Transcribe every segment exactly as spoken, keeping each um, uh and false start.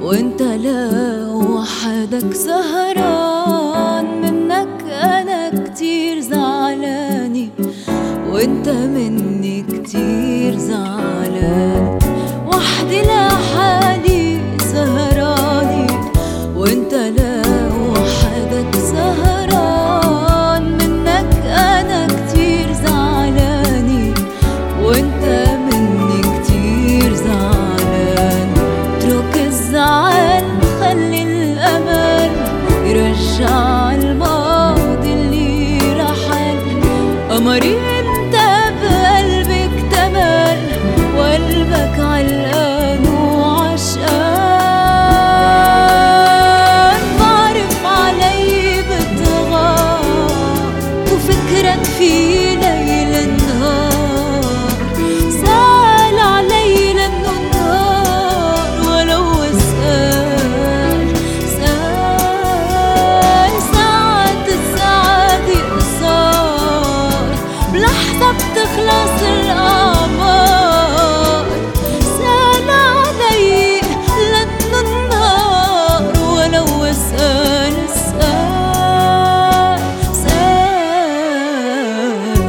وانت لوحدك سهران، منك انا كتير زعلاني وانت مني كتير زعلان. وحدي لحالي سهراني وانت لوحدك سهران، منك انا كتير زعلاني وانت مني كتير زعلان. اترك الزعل خلي الامل يرجع الماضي اللي رحل. قمري انت بقلبك تمل وقلبك علقان وعشقان. بعرف علي بتغار وفكرك في ليل النهار، سأل علي لأنه النهار ولو اسأل سأل. ساعات السعادة قصار بلحظة بتخلص الأعمار، سأل علي لأنه النهار ولو اسأل سأل سأل.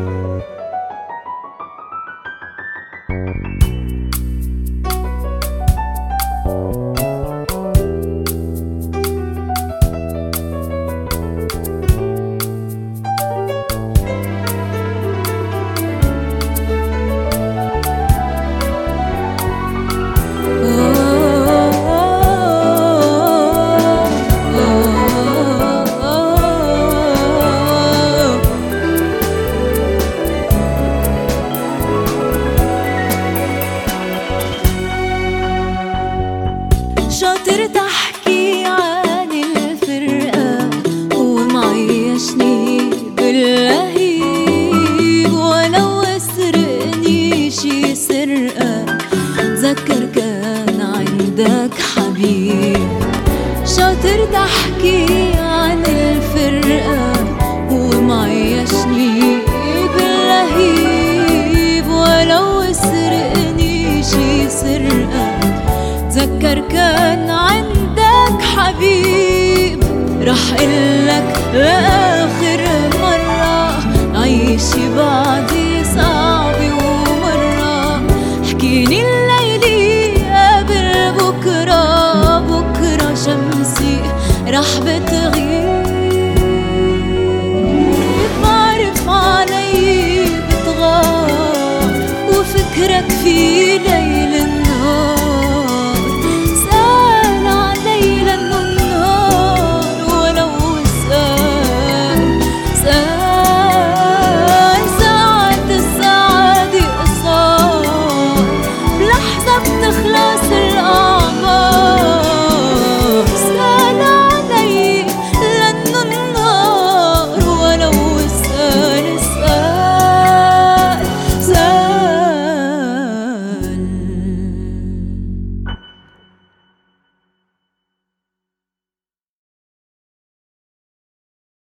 شاطر تحكي عن الفرقة ومعيشني باللهيب، ولو سرقني شي سرقة تذكر كان عندك حبيب. شاطر تحكي عن الفرقة ومعيشني باللهيب، ولو سرقني شي سرقة تذكر كان عندك حبيب. رح قلك لآخر مرة عيشي بعدي